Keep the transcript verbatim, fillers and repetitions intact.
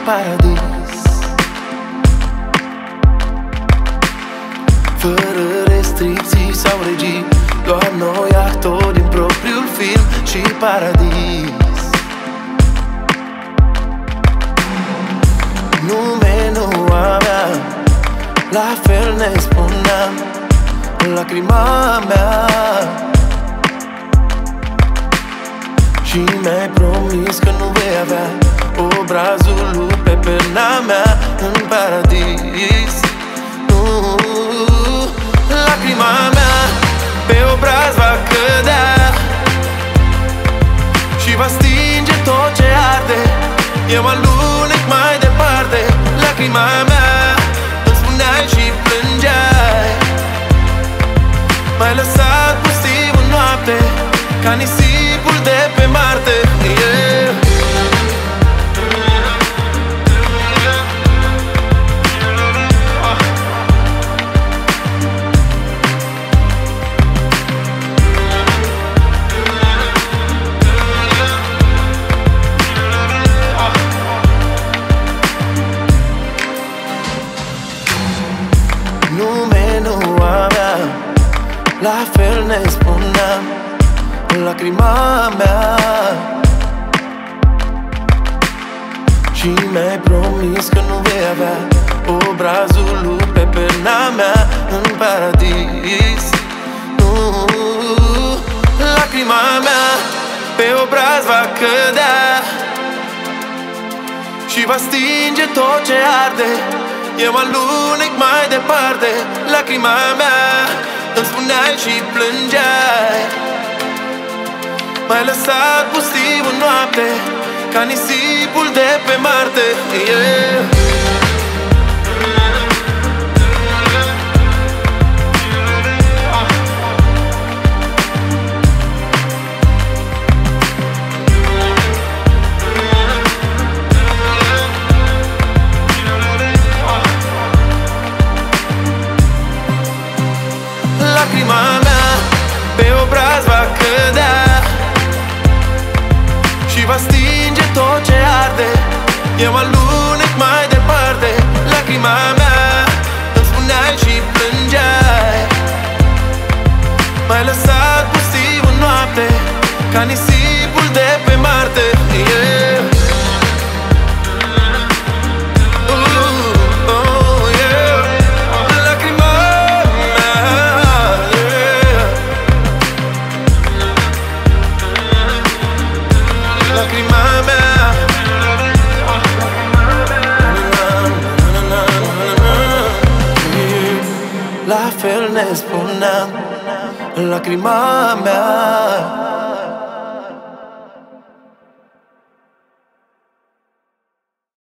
paradis. Fără restricții sau regii, doar noi actori din propriul film și paradis. Nume nu aveam, la fel ne spuneam, lacrima mea. Și mi-ai promis că nu vei avea obrazul lui pe perna mea în paradis. Nu, lacrima mea pe obraz va cădea și va stinge tot ce arde. Eu alunec mai departe. Lacrima mea îmi spuneai și plângeai. M-ai lăsat pustiu în noapte, ca nisipul de pe Marte, yeah. Nume nu aveam, la fel ne spuneam, lacrima mea. Și mi-ai promis că nu vei avea obrazul lui pe perna mea în paradis. Nu, lacrima mea pe obraz va cădea și va stinge tot ce arde. Eu alunec mai departe. Lacrima mea îmi spuneai și plângeai. M-ai lăsat pustiu în noapte, ca nisipul de pe Marte, yeah. Lacrima mea pe obraz va cădea și va stinge tot ce arde. Eu alunec mai departe. Lacrima mea îmi spuneai și plângeai. M-ai lăsat pustiu în noapte, ca nisipul de pe Marte, yeah. La fel ne spuneam, lacrima mea.